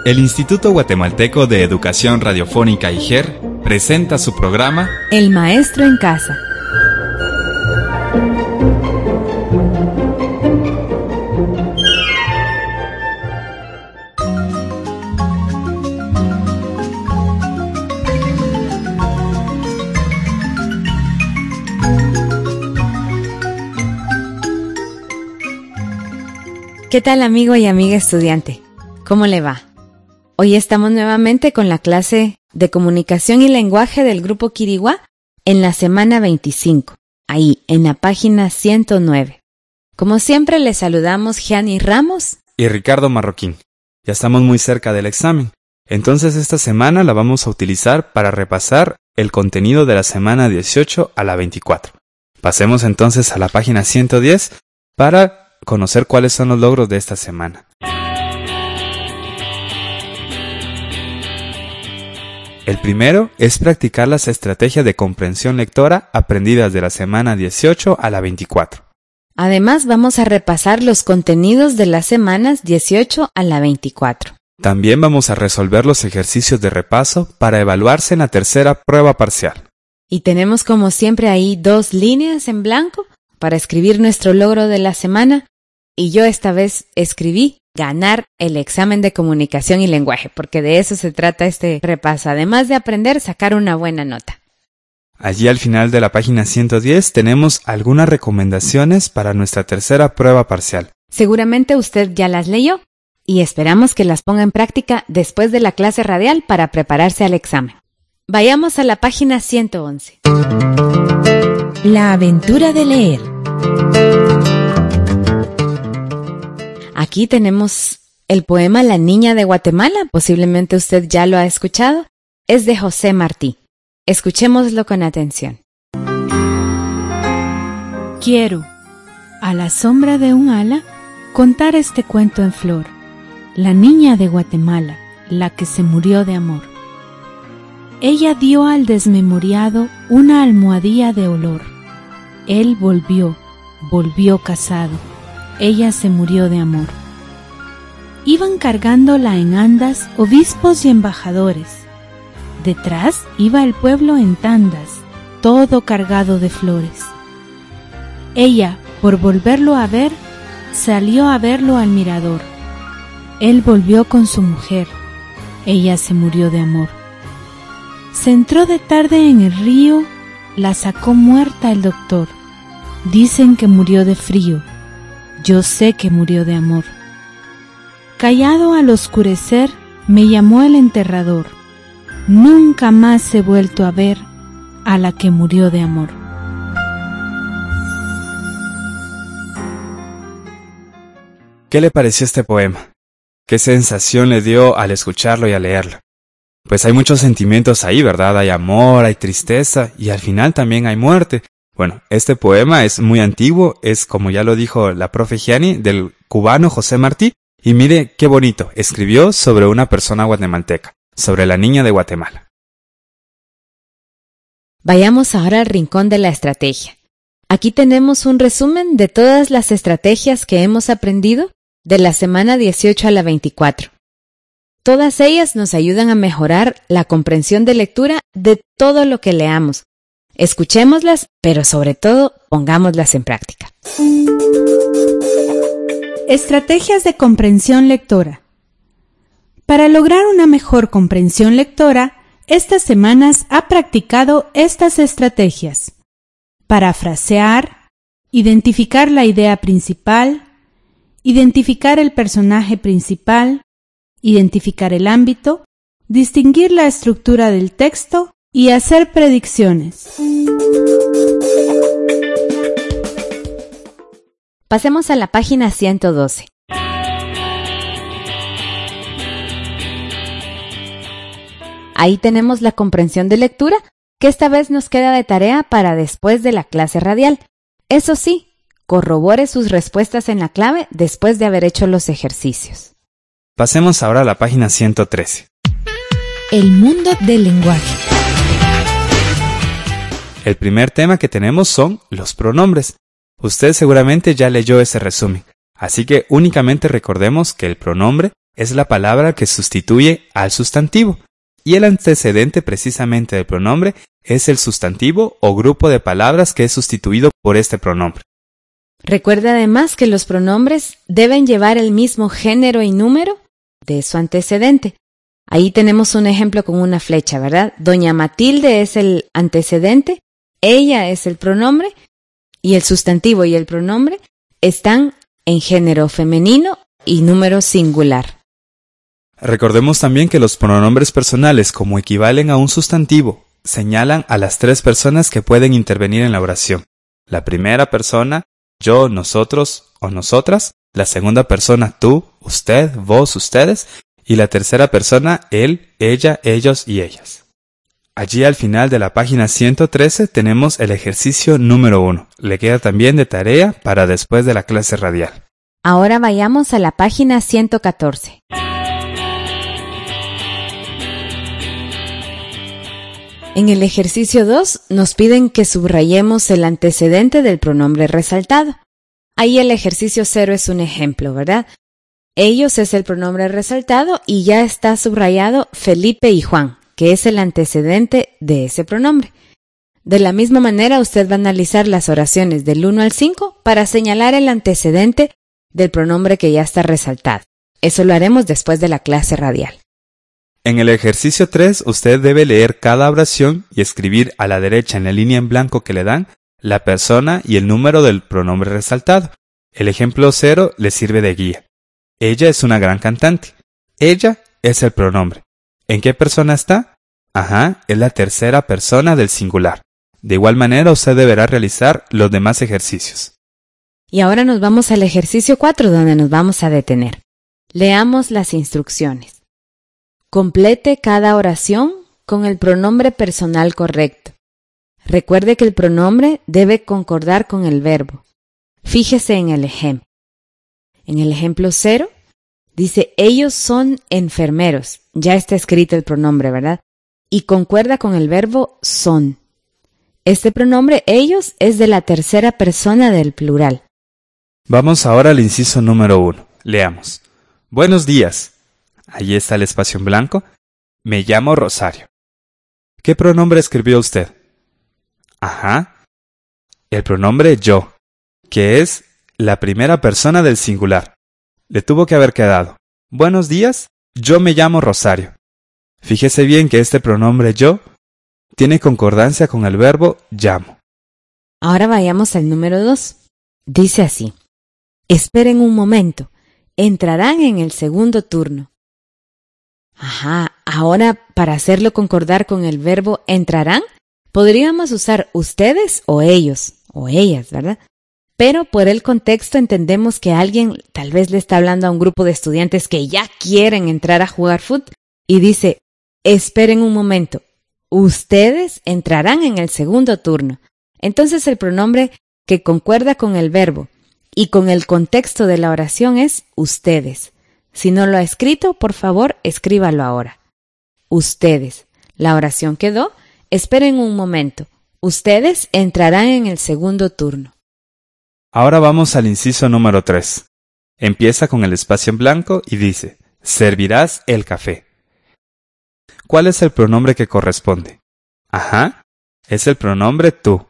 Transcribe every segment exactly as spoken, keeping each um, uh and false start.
El Instituto Guatemalteco de Educación Radiofónica I G E R presenta su programa El Maestro en Casa. ¿Qué tal, amigo y amiga estudiante? ¿Cómo le va? Hoy estamos nuevamente con la clase de Comunicación y Lenguaje del Grupo Quiriguá en la semana veinticinco, ahí en la página ciento nueve. Como siempre, les saludamos Gianni Ramos y Ricardo Marroquín. Ya estamos muy cerca del examen, entonces esta semana la vamos a utilizar para repasar el contenido de la semana dieciocho a la veinticuatro. Pasemos entonces a la página ciento diez para conocer cuáles son los logros de esta semana. El primero es practicar las estrategias de comprensión lectora aprendidas de la semana dieciocho a la veinticuatro. Además, vamos a repasar los contenidos de las semanas dieciocho a la veinticuatro. También vamos a resolver los ejercicios de repaso para evaluarse en la tercera prueba parcial. Y tenemos como siempre ahí dos líneas en blanco para escribir nuestro logro de la semana. Y yo esta vez escribí ganar el examen de comunicación y lenguaje, porque de eso se trata este repaso, además de aprender, sacar una buena nota. Allí al final de la página ciento diez tenemos algunas recomendaciones para nuestra tercera prueba parcial. Seguramente usted ya las leyó y esperamos que las ponga en práctica después de la clase radial para prepararse al examen. Vayamos a la página ciento once. La aventura de leer. Aquí tenemos el poema La Niña de Guatemala, posiblemente usted ya lo ha escuchado, es de José Martí. Escuchémoslo con atención. Quiero, a la sombra de un ala, contar este cuento en flor. La niña de Guatemala, la que se murió de amor. Ella dio al desmemoriado una almohadilla de olor. Él volvió, volvió casado. Ella se murió de amor. Iban cargándola en andas obispos y embajadores. Detrás iba el pueblo en tandas, todo cargado de flores. Ella, por volverlo a ver, salió a verlo al mirador. Él volvió con su mujer. Ella se murió de amor. Se entró de tarde en el río, la sacó muerta el doctor. Dicen que murió de frío. Yo sé que murió de amor. Callado al oscurecer, me llamó el enterrador. Nunca más he vuelto a ver a la que murió de amor. ¿Qué le pareció este poema? ¿Qué sensación le dio al escucharlo y al leerlo? Pues hay muchos sentimientos ahí, ¿verdad? Hay amor, hay tristeza y al final también hay muerte. Bueno, este poema es muy antiguo, es como ya lo dijo la profe Gianni, del cubano José Martí, y mire qué bonito, escribió sobre una persona guatemalteca, sobre la niña de Guatemala. Vayamos ahora al rincón de la estrategia. Aquí tenemos un resumen de todas las estrategias que hemos aprendido de la semana dieciocho a la veinticuatro. Todas ellas nos ayudan a mejorar la comprensión de lectura de todo lo que leamos. Escuchémoslas, pero sobre todo, pongámoslas en práctica. Estrategias de comprensión lectora. Para lograr una mejor comprensión lectora, estas semanas ha practicado estas estrategias. Parafrasear, identificar la idea principal, identificar el personaje principal, identificar el ámbito, distinguir la estructura del texto, y hacer predicciones. Pasemos a la página ciento doce. Ahí tenemos la comprensión de lectura, que esta vez nos queda de tarea para después de la clase radial. Eso sí, corrobore sus respuestas en la clave después de haber hecho los ejercicios. Pasemos ahora a la página ciento trece. El mundo del lenguaje. El primer tema que tenemos son los pronombres. Usted seguramente ya leyó ese resumen, así que únicamente recordemos que el pronombre es la palabra que sustituye al sustantivo, y el antecedente precisamente del pronombre es el sustantivo o grupo de palabras que es sustituido por este pronombre. Recuerda además que los pronombres deben llevar el mismo género y número de su antecedente. Ahí tenemos un ejemplo con una flecha, ¿verdad? Doña Matilde es el antecedente, ella es el pronombre, y el sustantivo y el pronombre están en género femenino y número singular. Recordemos también que los pronombres personales, como equivalen a un sustantivo, señalan a las tres personas que pueden intervenir en la oración. La primera persona, yo, nosotros o nosotras. La segunda persona, tú, usted, vos, ustedes. Y la tercera persona, él, ella, ellos y ellas. Allí al final de la página ciento trece tenemos el ejercicio número uno. Le queda también de tarea para después de la clase radial. Ahora vayamos a la página ciento catorce. En el ejercicio dos nos piden que subrayemos el antecedente del pronombre resaltado. Ahí el ejercicio cero es un ejemplo, ¿verdad? Ellos es el pronombre resaltado y ya está subrayado Felipe y Juan, que es el antecedente de ese pronombre. De la misma manera, usted va a analizar las oraciones del uno al cinco para señalar el antecedente del pronombre que ya está resaltado. Eso lo haremos después de la clase radial. En el ejercicio tres, usted debe leer cada oración y escribir a la derecha en la línea en blanco que le dan la persona y el número del pronombre resaltado. El ejemplo cero le sirve de guía. Ella es una gran cantante. Ella es el pronombre. ¿En qué persona está? Ajá, es la tercera persona del singular. De igual manera, usted deberá realizar los demás ejercicios. Y ahora nos vamos al ejercicio cuatro, donde nos vamos a detener. Leamos las instrucciones. Complete cada oración con el pronombre personal correcto. Recuerde que el pronombre debe concordar con el verbo. Fíjese en el ejemplo. En el ejemplo cero, dice, ellos son enfermeros. Ya está escrito el pronombre, ¿verdad? Y concuerda con el verbo son. Este pronombre, ellos, es de la tercera persona del plural. Vamos ahora al inciso número uno. Leamos. Buenos días. Allí está el espacio en blanco. Me llamo Rosario. ¿Qué pronombre escribió usted? Ajá. El pronombre yo, que es la primera persona del singular. Le tuvo que haber quedado. Buenos días, yo me llamo Rosario. Fíjese bien que este pronombre yo tiene concordancia con el verbo llamo. Ahora vayamos al número dos. Dice así. Esperen un momento. Entrarán en el segundo turno. Ajá, ahora para hacerlo concordar con el verbo entrarán, podríamos usar ustedes o ellos, o ellas, ¿verdad? Pero por el contexto entendemos que alguien tal vez le está hablando a un grupo de estudiantes que ya quieren entrar a jugar fútbol y dice, esperen un momento, ustedes entrarán en el segundo turno. Entonces el pronombre que concuerda con el verbo y con el contexto de la oración es ustedes. Si no lo ha escrito, por favor, escríbalo ahora. Ustedes. La oración quedó. Esperen un momento. Ustedes entrarán en el segundo turno. Ahora vamos al inciso número tres. Empieza con el espacio en blanco y dice, servirás el café. ¿Cuál es el pronombre que corresponde? Ajá, es el pronombre tú.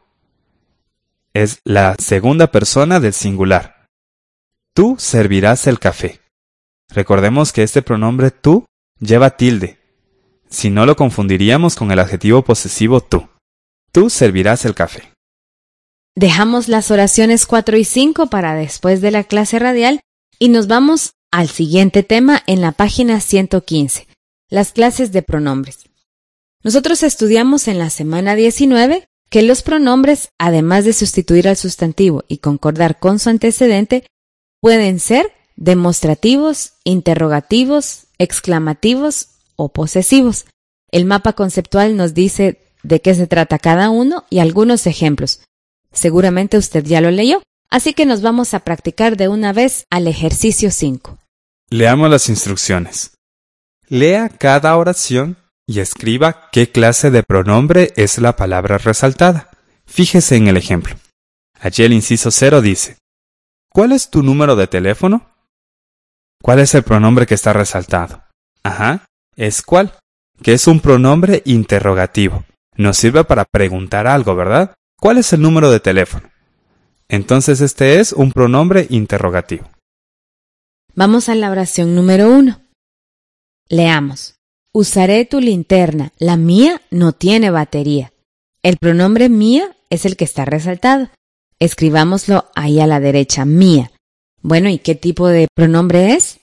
Es la segunda persona del singular. Tú servirás el café. Recordemos que este pronombre tú lleva tilde. Si no lo confundiríamos con el adjetivo posesivo tú. Tú servirás el café. Dejamos las oraciones cuatro y cinco para después de la clase radial y nos vamos al siguiente tema en la página ciento quince, las clases de pronombres. Nosotros estudiamos en la semana diecinueve que los pronombres, además de sustituir al sustantivo y concordar con su antecedente, pueden ser demostrativos, interrogativos, exclamativos o posesivos. El mapa conceptual nos dice de qué se trata cada uno y algunos ejemplos. Seguramente usted ya lo leyó, así que nos vamos a practicar de una vez al ejercicio cinco. Leamos las instrucciones. Lea cada oración y escriba qué clase de pronombre es la palabra resaltada. Fíjese en el ejemplo. Allí el inciso cero dice, ¿cuál es tu número de teléfono? ¿Cuál es el pronombre que está resaltado? Ajá, ¿es cuál? Que es un pronombre interrogativo. Nos sirve para preguntar algo, ¿verdad? ¿Cuál es el número de teléfono? Entonces este es un pronombre interrogativo. Vamos a la oración número uno. Leamos. Usaré tu linterna. La mía no tiene batería. El pronombre mía es el que está resaltado. Escribámoslo ahí a la derecha, mía. Bueno, ¿y qué tipo de pronombre es?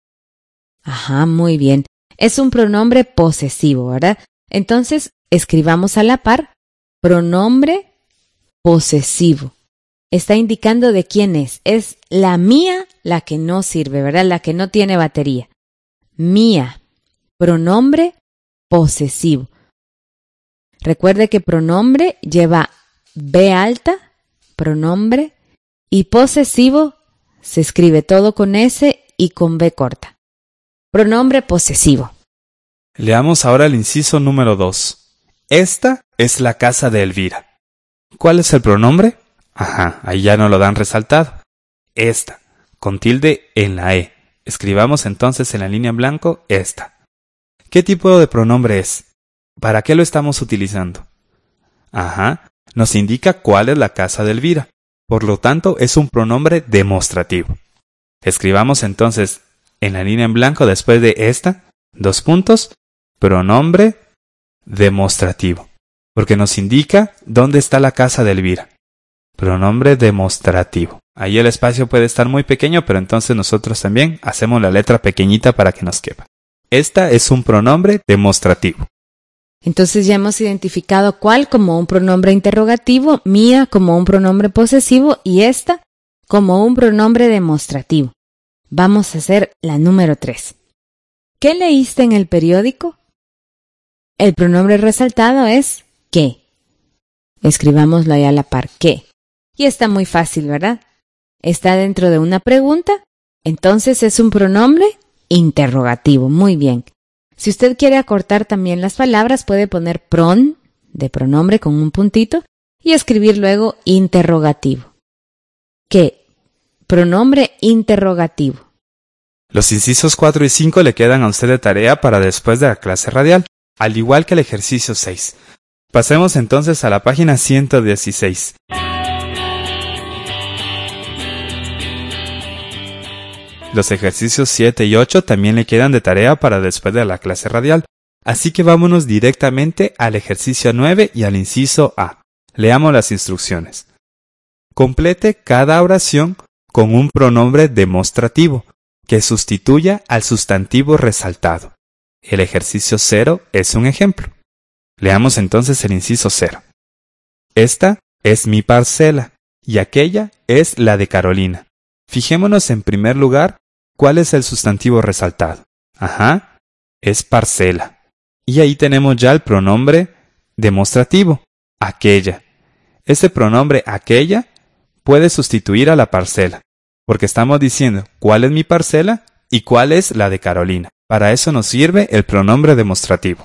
Ajá, muy bien. Es un pronombre posesivo, ¿verdad? Entonces, escribamos a la par, pronombre posesivo. Está indicando de quién es. Es la mía la que no sirve, ¿verdad? La que no tiene batería. Mía, pronombre posesivo. Recuerde que pronombre lleva B alta, pronombre, y posesivo se escribe todo con S y con B corta. Pronombre posesivo. Leamos ahora el inciso número dos. Esta es la casa de Elvira. ¿Cuál es el pronombre? Ajá, ahí ya no lo dan resaltado. Esta, con tilde en la E. Escribamos entonces en la línea en blanco esta. ¿Qué tipo de pronombre es? ¿Para qué lo estamos utilizando? Ajá, nos indica cuál es la casa de Elvira. Por lo tanto, es un pronombre demostrativo. Escribamos entonces en la línea en blanco después de esta, dos puntos, pronombre demostrativo. Porque nos indica dónde está la casa de Elvira. Pronombre demostrativo. Ahí el espacio puede estar muy pequeño, pero entonces nosotros también hacemos la letra pequeñita para que nos quepa. Esta es un pronombre demostrativo. Entonces ya hemos identificado cuál como un pronombre interrogativo, mía como un pronombre posesivo y esta como un pronombre demostrativo. Vamos a hacer la número tres. ¿Qué leíste en el periódico? El pronombre resaltado es ¿qué? Escribámoslo ahí a la par, ¿qué? Y está muy fácil, ¿verdad? Está dentro de una pregunta, entonces es un pronombre interrogativo. Muy bien. Si usted quiere acortar también las palabras, puede poner pron, de pronombre con un puntito, y escribir luego interrogativo. ¿Qué? Pronombre interrogativo. Los incisos cuatro y cinco le quedan a usted de tarea para después de la clase radial, al igual que el ejercicio seis. Pasemos entonces a la página ciento dieciséis. Los ejercicios siete y ocho también le quedan de tarea para después de la clase radial, así que vámonos directamente al ejercicio nueve y al inciso A. Leamos las instrucciones. Complete cada oración con un pronombre demostrativo que sustituya al sustantivo resaltado. El ejercicio cero es un ejemplo. Leamos entonces el inciso cero. Esta es mi parcela y aquella es la de Carolina. Fijémonos en primer lugar cuál es el sustantivo resaltado. Ajá, es parcela. Y ahí tenemos ya el pronombre demostrativo, aquella. Este pronombre aquella puede sustituir a la parcela, porque estamos diciendo cuál es mi parcela y cuál es la de Carolina. Para eso nos sirve el pronombre demostrativo.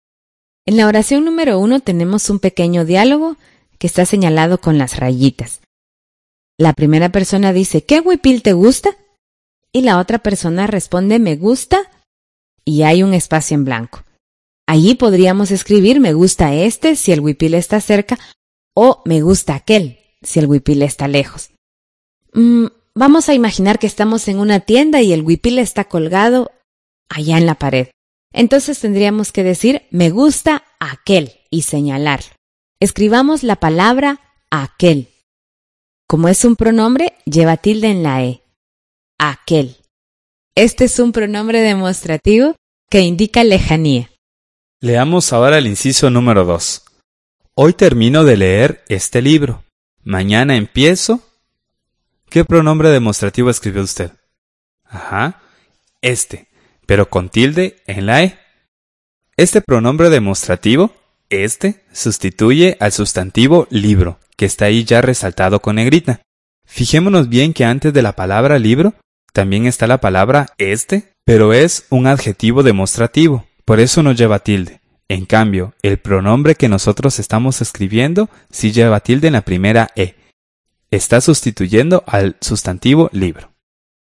En la oración número uno tenemos un pequeño diálogo que está señalado con las rayitas. La primera persona dice, ¿qué huipil te gusta? Y la otra persona responde, me gusta, y hay un espacio en blanco. Allí podríamos escribir, me gusta este si el huipil está cerca, o me gusta aquel si el huipil está lejos. Mm, vamos a imaginar que estamos en una tienda y el huipil está colgado allá en la pared. Entonces tendríamos que decir, me gusta aquel, y señalarlo. Escribamos la palabra aquel. Como es un pronombre, lleva tilde en la E. Aquel. Este es un pronombre demostrativo que indica lejanía. Leamos ahora el inciso número dos. Hoy termino de leer este libro. Mañana empiezo. ¿Qué pronombre demostrativo escribió usted? Ajá, este, pero con tilde en la E. Este pronombre demostrativo, este, sustituye al sustantivo libro, que está ahí ya resaltado con negrita. Fijémonos bien que antes de la palabra libro también está la palabra este, pero es un adjetivo demostrativo, por eso no lleva tilde. En cambio, el pronombre que nosotros estamos escribiendo sí lleva tilde en la primera E. Está sustituyendo al sustantivo libro.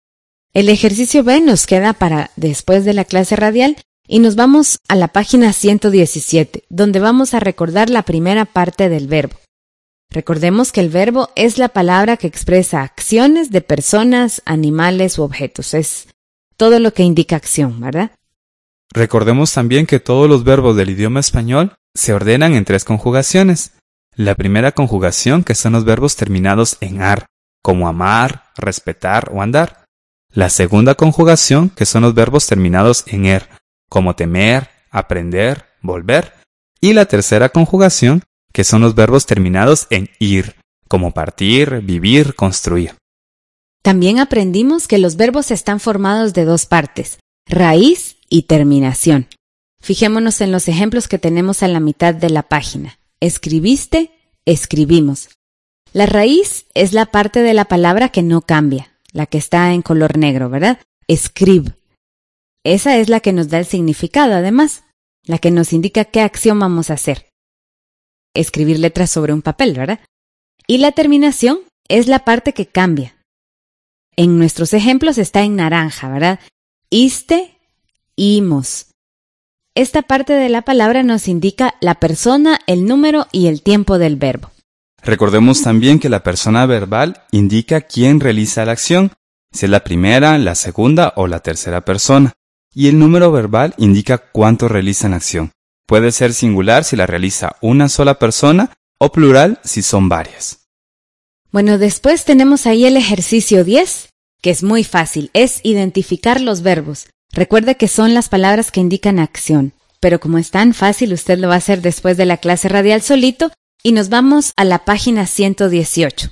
El ejercicio B nos queda para después de la clase radial y nos vamos a la página ciento diecisiete, donde vamos a recordar la primera parte del verbo. Recordemos que el verbo es la palabra que expresa acciones de personas, animales u objetos. Es todo lo que indica acción, ¿verdad? Recordemos también que todos los verbos del idioma español se ordenan en tres conjugaciones. La primera conjugación, que son los verbos terminados en ar, como amar, respetar o andar. La segunda conjugación, que son los verbos terminados en er, como temer, aprender, volver. Y la tercera conjugación, que son los verbos terminados en ir, como partir, vivir, construir. También aprendimos que los verbos están formados de dos partes, raíz y terminación. Fijémonos en los ejemplos que tenemos a la mitad de la página. Escribiste, escribimos. La raíz es la parte de la palabra que no cambia, la que está en color negro, ¿verdad? Escrib. Esa es la que nos da el significado, además, la que nos indica qué acción vamos a hacer. Escribir letras sobre un papel, ¿verdad? Y la terminación es la parte que cambia. En nuestros ejemplos está en naranja, ¿verdad? Iste, imos. Esta parte de la palabra nos indica la persona, el número y el tiempo del verbo. Recordemos también que la persona verbal indica quién realiza la acción, si es la primera, la segunda o la tercera persona. Y el número verbal indica cuánto realizan la acción. Puede ser singular si la realiza una sola persona o plural si son varias. Bueno, después tenemos ahí el ejercicio diez, que es muy fácil, es identificar los verbos. Recuerde que son las palabras que indican acción, pero como es tan fácil, usted lo va a hacer después de la clase radial solito y nos vamos a la página ciento dieciocho.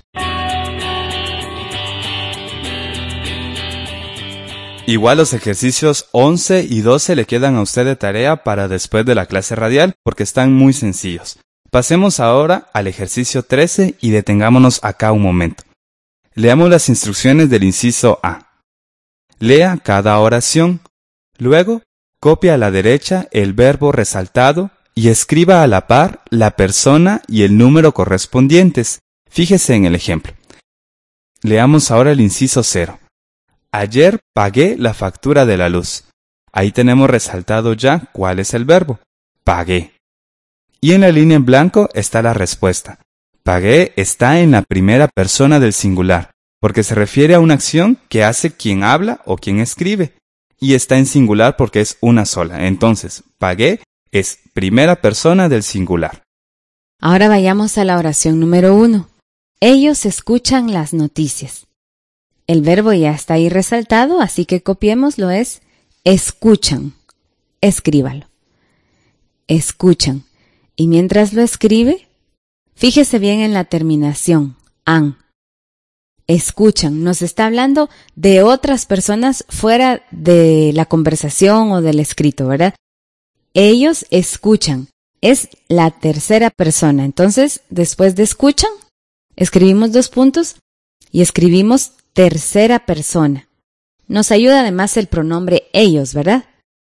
Igual los ejercicios once y doce le quedan a usted de tarea para después de la clase radial porque están muy sencillos. Pasemos ahora al ejercicio trece y detengámonos acá un momento. Leamos las instrucciones del inciso A. Lea cada oración. Luego, copia a la derecha el verbo resaltado y escriba a la par la persona y el número correspondientes. Fíjese en el ejemplo. Leamos ahora el inciso cero. Ayer pagué la factura de la luz. Ahí tenemos resaltado ya cuál es el verbo. Pagué. Y en la línea en blanco está la respuesta. Pagué está en la primera persona del singular, porque se refiere a una acción que hace quien habla o quien escribe. Y está en singular porque es una sola. Entonces, pagué es primera persona del singular. Ahora vayamos a la oración número uno. Ellos escuchan las noticias. El verbo ya está ahí resaltado, así que copiémoslo, es escuchan. Escríbalo. Escuchan. Y mientras lo escribe, fíjese bien en la terminación, an. Escuchan. Nos está hablando de otras personas fuera de la conversación o del escrito, ¿verdad? Ellos escuchan. Es la tercera persona. Entonces, después de escuchan, escribimos dos puntos y escribimos tercera persona. Nos ayuda además el pronombre ellos, ¿verdad?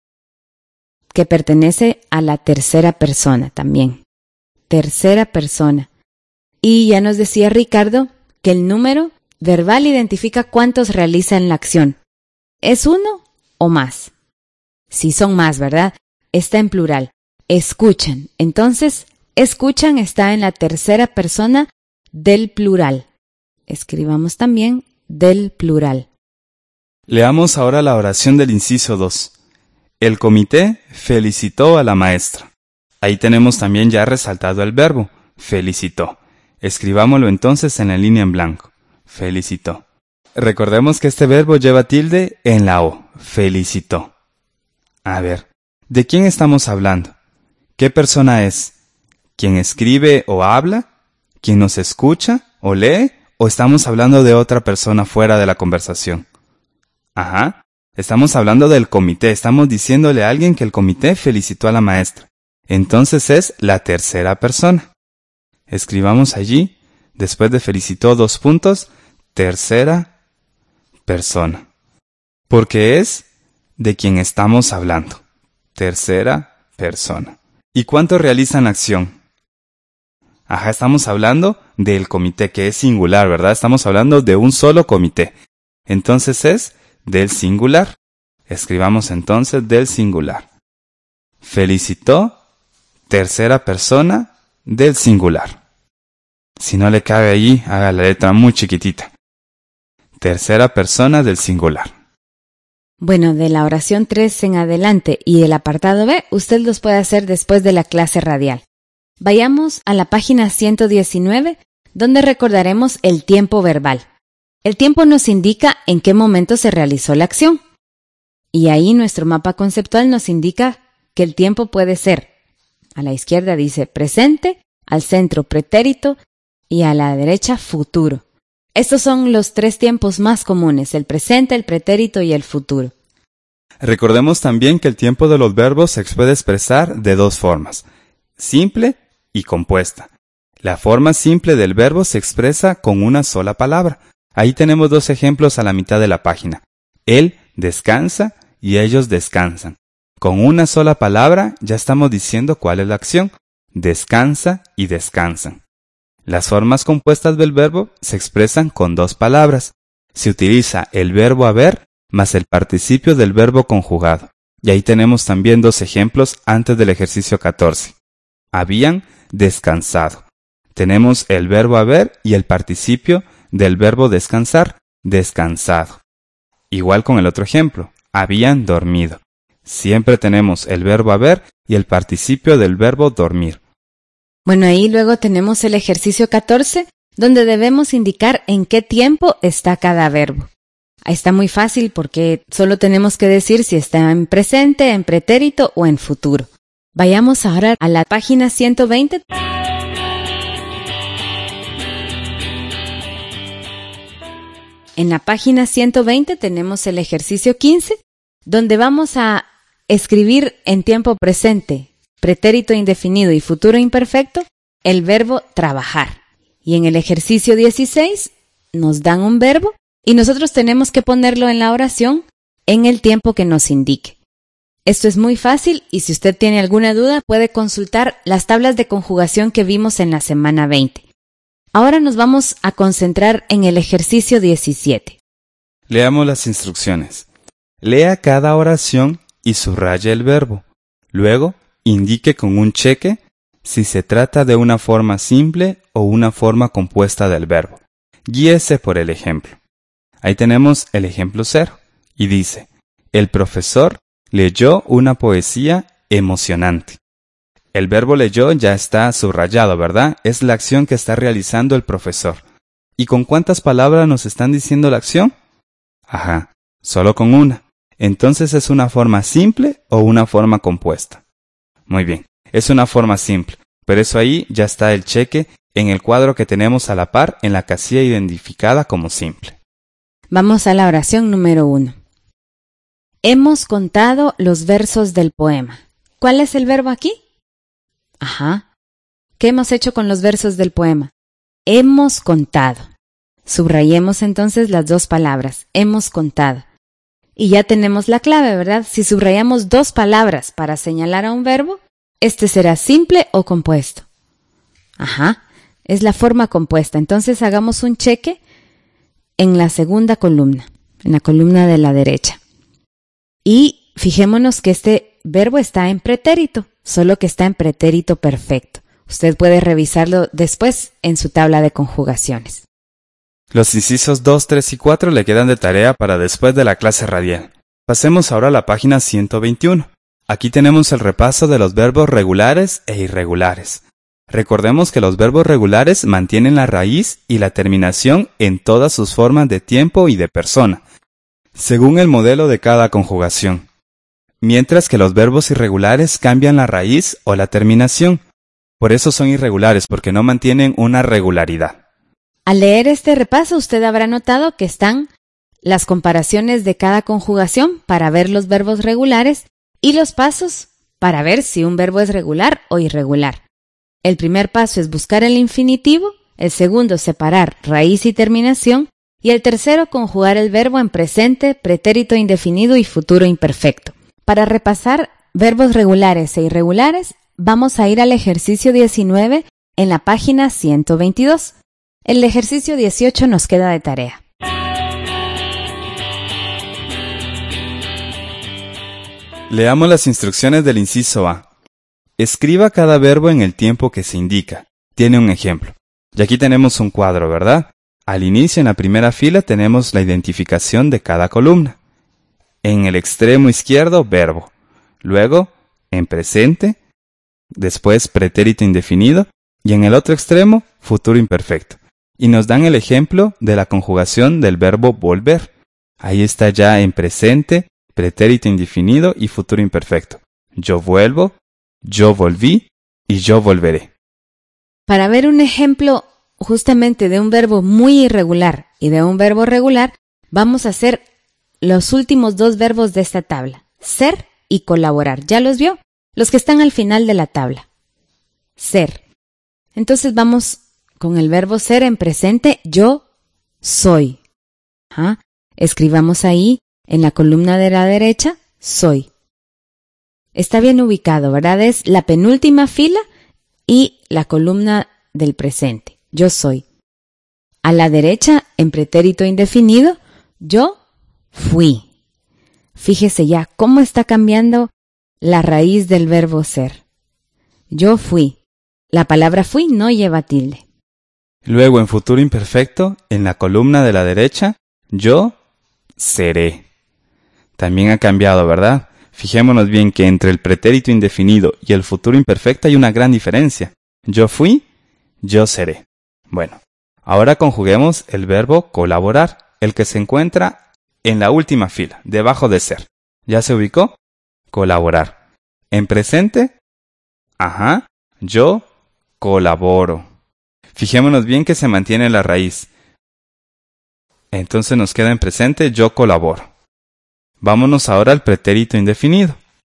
Que pertenece a la tercera persona también. Tercera persona. Y ya nos decía Ricardo que el número verbal identifica cuántos realizan la acción. ¿Es uno o más? Si son más, ¿verdad? Está en plural. Escuchan. Entonces, escuchan está en la tercera persona del plural. Escribamos también del plural. Leamos ahora la oración del inciso dos. El comité felicitó a la maestra. Ahí tenemos también ya resaltado el verbo, felicitó. Escribámoslo entonces en la línea en blanco. Felicitó. Recordemos que este verbo lleva tilde en la O. Felicitó. A ver, ¿de quién estamos hablando? ¿Qué persona es? ¿Quién escribe o habla? ¿Quién nos escucha o lee? ¿O estamos hablando de otra persona fuera de la conversación? Ajá, estamos hablando del comité. Estamos diciéndole a alguien que el comité felicitó a la maestra. Entonces es la tercera persona. Escribamos allí, después de felicitó dos puntos, tercera persona. Porque es de quien estamos hablando. Tercera persona. ¿Y cuántos realizan acción? Ajá, estamos hablando del comité, que es singular, ¿verdad? Estamos hablando de un solo comité. Entonces es del singular. Escribamos entonces del singular. Felicitó, tercera persona del singular. Si no le cabe allí, haga la letra muy chiquitita. Tercera persona del singular. Bueno, de la oración tres en adelante y el apartado B, usted los puede hacer después de la clase radial. Vayamos a la página ciento diecinueve, donde recordaremos el tiempo verbal. El tiempo nos indica en qué momento se realizó la acción. Y ahí nuestro mapa conceptual nos indica que el tiempo puede ser, a la izquierda dice presente, al centro pretérito y a la derecha futuro. Estos son los tres tiempos más comunes, el presente, el pretérito y el futuro. Recordemos también que el tiempo de los verbos se puede expresar de dos formas, simple y compuesta. La forma simple del verbo se expresa con una sola palabra. Ahí tenemos dos ejemplos a la mitad de la página. Él descansa y ellos descansan. Con una sola palabra ya estamos diciendo cuál es la acción. Descansa y descansan. Las formas compuestas del verbo se expresan con dos palabras. Se utiliza el verbo haber más el participio del verbo conjugado. Y ahí tenemos también dos ejemplos antes del ejercicio catorce. Habían descansado. Tenemos el verbo haber y el participio del verbo descansar, descansado. Igual con el otro ejemplo, habían dormido. Siempre tenemos el verbo haber y el participio del verbo dormir. Bueno, ahí luego tenemos el ejercicio catorce, donde debemos indicar en qué tiempo está cada verbo. Ahí está muy fácil porque solo tenemos que decir si está en presente, en pretérito o en futuro. Vayamos ahora a la página ciento veinte. En la página ciento veinte tenemos el ejercicio quince, donde vamos a escribir en tiempo presente, pretérito indefinido y futuro imperfecto, el verbo trabajar. Y en el ejercicio dieciséis nos dan un verbo y nosotros tenemos que ponerlo en la oración en el tiempo que nos indique. Esto es muy fácil y si usted tiene alguna duda puede consultar las tablas de conjugación que vimos en la semana veinte. Ahora nos vamos a concentrar en el ejercicio diecisiete. Leamos las instrucciones. Lea cada oración y subraya el verbo. Luego, indique con un cheque si se trata de una forma simple o una forma compuesta del verbo. Guíese por el ejemplo. Ahí tenemos el ejemplo cero y dice, el profesor leyó una poesía emocionante. El verbo leyó ya está subrayado, ¿verdad? Es la acción que está realizando el profesor. ¿Y con cuántas palabras nos están diciendo la acción? Ajá, solo con una. Entonces, ¿es una forma simple o una forma compuesta? Muy bien, es una forma simple. Pero eso ahí ya está el cheque en el cuadro que tenemos a la par en la casilla identificada como simple. Vamos a la oración número uno. Hemos contado los versos del poema. ¿Cuál es el verbo aquí? Ajá. ¿Qué hemos hecho con los versos del poema? Hemos contado. Subrayemos entonces las dos palabras, hemos contado. Y ya tenemos la clave, ¿verdad? Si subrayamos dos palabras para señalar a un verbo, este será simple o compuesto. Ajá, es la forma compuesta. Entonces hagamos un cheque en la segunda columna, en la columna de la derecha. Y fijémonos que este verbo está en pretérito, solo que está en pretérito perfecto. Usted puede revisarlo después en su tabla de conjugaciones. Los incisos dos, tres y cuatro le quedan de tarea para después de la clase radial. Pasemos ahora a la página ciento veintiuno. Aquí tenemos el repaso de los verbos regulares e irregulares. Recordemos que los verbos regulares mantienen la raíz y la terminación en todas sus formas de tiempo y de persona, según el modelo de cada conjugación. Mientras que los verbos irregulares cambian la raíz o la terminación. Por eso son irregulares, porque no mantienen una regularidad. Al leer este repaso, usted habrá notado que están las comparaciones de cada conjugación para ver los verbos regulares y los pasos para ver si un verbo es regular o irregular. El primer paso es buscar el infinitivo, el segundo separar raíz y terminación y el tercero conjugar el verbo en presente, pretérito indefinido y futuro imperfecto. Para repasar verbos regulares e irregulares, vamos a ir al ejercicio diecinueve en la página ciento veintidós. El ejercicio dieciocho nos queda de tarea. Leamos las instrucciones del inciso A. Escriba cada verbo en el tiempo que se indica. Tiene un ejemplo. Y aquí tenemos un cuadro, ¿verdad? Al inicio, en la primera fila, tenemos la identificación de cada columna. En el extremo izquierdo, verbo. Luego, en presente. Después, pretérito indefinido. Y en el otro extremo, futuro imperfecto. Y nos dan el ejemplo de la conjugación del verbo volver. Ahí está ya en presente, pretérito indefinido y futuro imperfecto. Yo vuelvo, yo volví y yo volveré. Para ver un ejemplo justamente de un verbo muy irregular y de un verbo regular, vamos a hacer los últimos dos verbos de esta tabla, ser y colaborar. ¿Ya los vio? Los que están al final de la tabla. Ser. Entonces vamos con el verbo ser en presente, yo soy. ¿Ah? Escribamos ahí en la columna de la derecha, soy. Está bien ubicado, ¿verdad? Es la penúltima fila y la columna del presente, yo soy. A la derecha, en pretérito indefinido, yo fui. Fíjese ya cómo está cambiando la raíz del verbo ser. Yo fui. La palabra fui no lleva tilde. Luego, en futuro imperfecto, en la columna de la derecha, yo seré. También ha cambiado, ¿verdad? Fijémonos bien que entre el pretérito indefinido y el futuro imperfecto hay una gran diferencia. Yo fui, yo seré. Bueno, ahora conjuguemos el verbo colaborar, el que se encuentra en la última fila, debajo de ser. ¿Ya se ubicó? Colaborar. En presente, ajá, yo colaboro. Fijémonos bien que se mantiene la raíz. Entonces nos queda en presente, yo colaboro. Vámonos ahora al pretérito indefinido.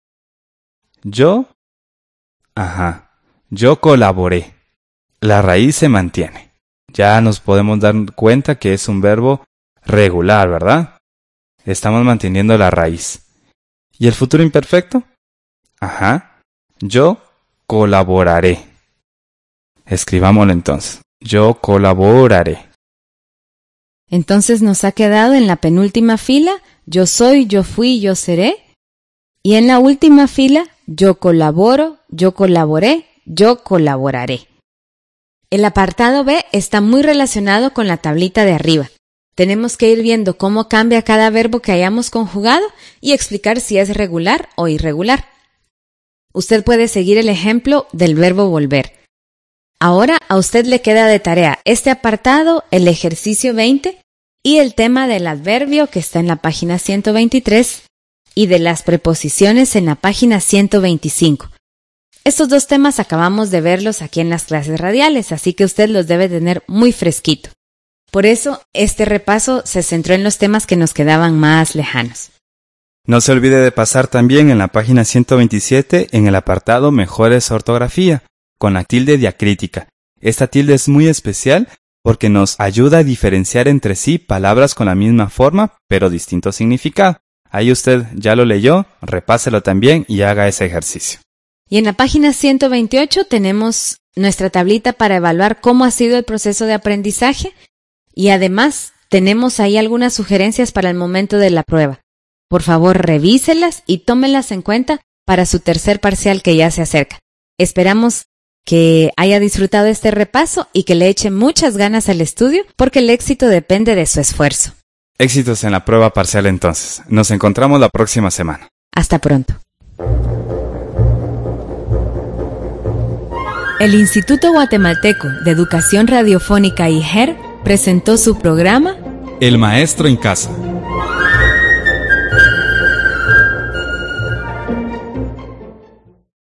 Yo, ajá, yo colaboré. La raíz se mantiene. Ya nos podemos dar cuenta que es un verbo regular, ¿verdad? Estamos manteniendo la raíz. ¿Y el futuro imperfecto? Ajá, yo colaboraré. Escribámoslo entonces. Yo colaboraré. Entonces nos ha quedado en la penúltima fila, yo soy, yo fui, yo seré. Y en la última fila, yo colaboro, yo colaboré, yo colaboraré. El apartado B está muy relacionado con la tablita de arriba. Tenemos que ir viendo cómo cambia cada verbo que hayamos conjugado y explicar si es regular o irregular. Usted puede seguir el ejemplo del verbo volver. Ahora a usted le queda de tarea este apartado, el ejercicio veinte y el tema del adverbio que está en la página ciento veintitrés y de las preposiciones en la página ciento veinticinco. Estos dos temas acabamos de verlos aquí en las clases radiales, así que usted los debe tener muy fresquito. Por eso, este repaso se centró en los temas que nos quedaban más lejanos. No se olvide de pasar también en la página ciento veintisiete en el apartado Mejores Ortografía, con la tilde diacrítica. Esta tilde es muy especial porque nos ayuda a diferenciar entre sí palabras con la misma forma, pero distinto significado. Ahí usted ya lo leyó, repáselo también y haga ese ejercicio. Y en la página ciento veintiocho tenemos nuestra tablita para evaluar cómo ha sido el proceso de aprendizaje y además tenemos ahí algunas sugerencias para el momento de la prueba. Por favor, revíselas y tómenlas en cuenta para su tercer parcial que ya se acerca. Esperamos que haya disfrutado este repaso y que le eche muchas ganas al estudio porque el éxito depende de su esfuerzo. Éxitos en la prueba parcial entonces. Nos encontramos la próxima semana. Hasta pronto. El Instituto Guatemalteco de Educación Radiofónica I G E R presentó su programa El Maestro en Casa.